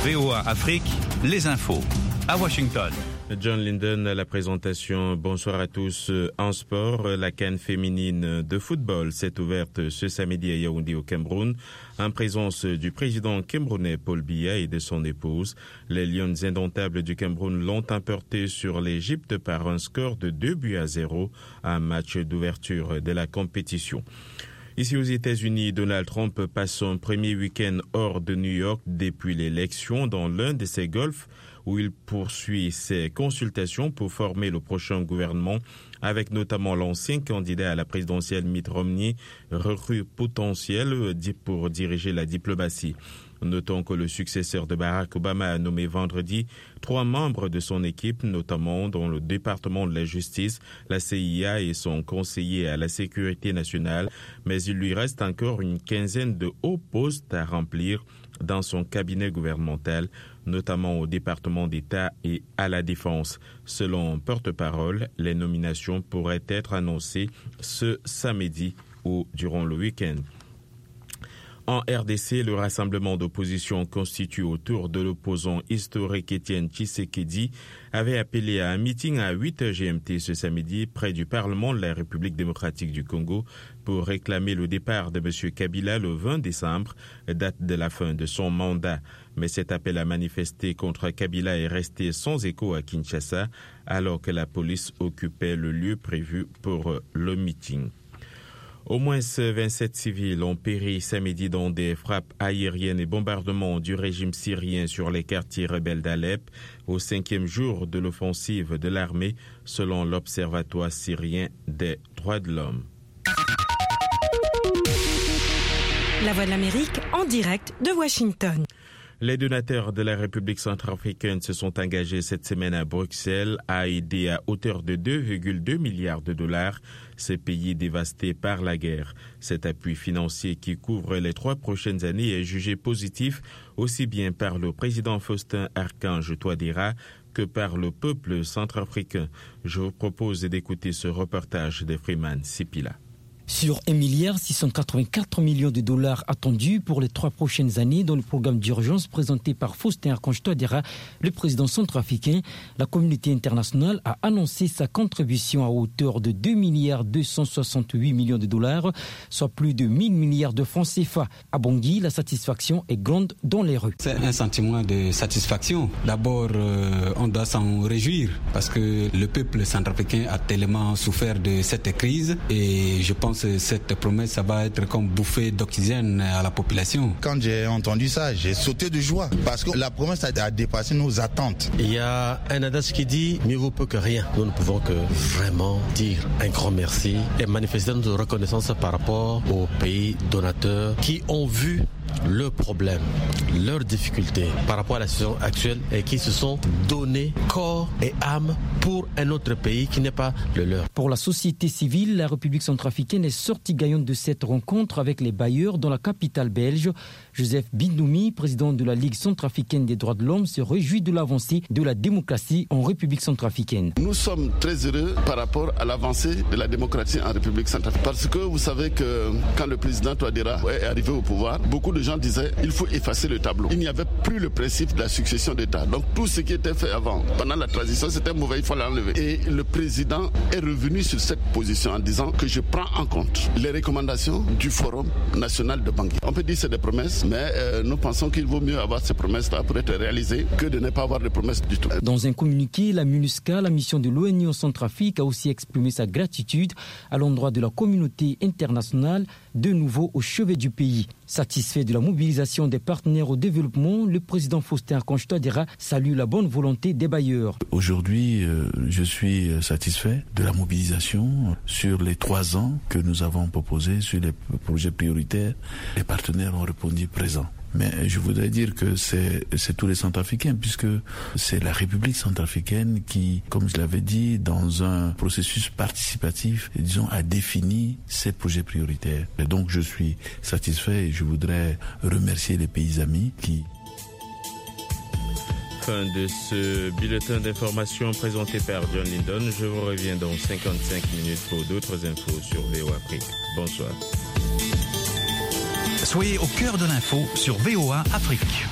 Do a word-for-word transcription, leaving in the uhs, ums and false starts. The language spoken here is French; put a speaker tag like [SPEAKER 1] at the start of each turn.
[SPEAKER 1] V O A Afrique, les infos. À Washington.
[SPEAKER 2] John Linden à la présentation. Bonsoir à tous. En sport, la CAN féminine de football s'est ouverte ce samedi à Yaoundé au Cameroun en présence du président camerounais Paul Biya et de son épouse. Les Lions indomptables du Cameroun l'ont emporté sur l'Égypte par un score de deux buts à zéro, un match d'ouverture de la compétition. Ici aux États-Unis, Donald Trump passe son premier week-end hors de New York depuis l'élection dans l'un de ses golfs où il poursuit ses consultations pour former le prochain gouvernement avec notamment l'ancien candidat à la présidentielle Mitt Romney, recrue potentielle pour diriger la diplomatie. Notons que le successeur de Barack Obama a nommé vendredi trois membres de son équipe, notamment dans le département de la justice, la C I A et son conseiller à la sécurité nationale, mais il lui reste encore une quinzaine de hauts postes à remplir dans son cabinet gouvernemental, notamment au département d'État et à la défense. Selon porte-parole, les nominations pourraient être annoncées ce samedi ou durant le week-end. En R D C, le rassemblement d'opposition constitué autour de l'opposant historique Étienne Tshisekedi avait appelé à un meeting à huit heures G M T ce samedi près du Parlement de la République démocratique du Congo pour réclamer le départ de M. Kabila le vingt décembre, date de la fin de son mandat. Mais cet appel à manifester contre Kabila est resté sans écho à Kinshasa alors que la police occupait le lieu prévu pour le meeting. Au moins vingt-sept civils ont péri samedi dans des frappes aériennes et bombardements du régime syrien sur les quartiers rebelles d'Alep au cinquième jour de l'offensive de l'armée, selon l'Observatoire syrien des droits de l'homme.
[SPEAKER 3] La Voix de l'Amérique en direct de Washington.
[SPEAKER 2] Les donateurs de la République centrafricaine se sont engagés cette semaine à Bruxelles à aider à hauteur de deux virgule deux milliards de dollars ces pays dévastés par la guerre. Cet appui financier qui couvre les trois prochaines années est jugé positif aussi bien par le président Faustin Archange Touadéra que par le peuple centrafricain. Je vous propose d'écouter ce reportage de Freeman Sipila.
[SPEAKER 4] Sur un milliard six cent quatre-vingt-quatre millions de dollars attendus pour les trois prochaines années dans le programme d'urgence présenté par Faustin Archange Touadéra, le président centrafricain, la communauté internationale a annoncé sa contribution à hauteur de deux milliards deux cent soixante-huit millions de dollars, soit plus de mille milliards de francs C F A. À Bangui, la satisfaction est grande dans les rues.
[SPEAKER 5] C'est un sentiment de satisfaction. D'abord, euh, on doit s'en réjouir parce que le peuple centrafricain a tellement souffert de cette crise et je pense que cette promesse, ça va être comme bouffée d'oxygène à la population.
[SPEAKER 6] Quand j'ai entendu ça, j'ai sauté de joie parce que la promesse a dépassé nos attentes.
[SPEAKER 7] Il y a un adage qui dit mieux vaut peu que rien. Nous ne pouvons que vraiment dire un grand merci et manifester notre reconnaissance par rapport aux pays donateurs qui ont vu le problème, leurs difficultés par rapport à la situation actuelle et qui se sont donné corps et âme pour un autre pays qui n'est pas le leur.
[SPEAKER 4] Pour la société civile, la République centrafricaine est sortie gagnante de cette rencontre avec les bailleurs dans la capitale belge. Joseph Bindoumi, président de la Ligue centrafricaine des droits de l'homme, se réjouit de l'avancée de la démocratie en République centrafricaine.
[SPEAKER 8] Nous sommes très heureux par rapport à l'avancée de la démocratie en République centrafricaine. Parce que vous savez que quand le président Touadéra est arrivé au pouvoir, beaucoup de gens disaient il faut effacer le tableau. Il n'y avait plus le principe de la succession d'État. Donc tout ce qui était fait avant, pendant la transition, c'était mauvais, il faut l'enlever. Et le président est revenu sur cette position en disant que je prends en compte les recommandations du Forum national de Bangui. On peut dire que c'est des promesses, mais euh, nous pensons qu'il vaut mieux avoir ces promesses-là pour être réalisées que de ne pas avoir de promesses du tout.
[SPEAKER 4] Dans un communiqué, la MINUSCA, la mission de l'ONU en Centrafrique, a aussi exprimé sa gratitude à l'endroit de la communauté internationale, de nouveau au chevet du pays. Satisfait de la mobilisation des partenaires au développement, le président Faustin Archange Touadéra salue la bonne volonté des bailleurs.
[SPEAKER 9] Aujourd'hui, euh, je suis satisfait de la mobilisation sur les trois ans que nous avons proposés sur les projets prioritaires. Les partenaires ont répondu présent. Mais je voudrais dire que c'est, c'est tous les Centrafricains, puisque c'est la République centrafricaine qui, comme je l'avais dit, dans un processus participatif, disons, a défini ses projets prioritaires. Et donc je suis satisfait et je voudrais remercier les pays amis qui...
[SPEAKER 2] Fin de ce bulletin d'information présenté par John Linden. Je vous reviens dans cinquante-cinq minutes pour d'autres infos sur V O A Afrique. Bonsoir.
[SPEAKER 1] Soyez au cœur de l'info sur V O A Afrique.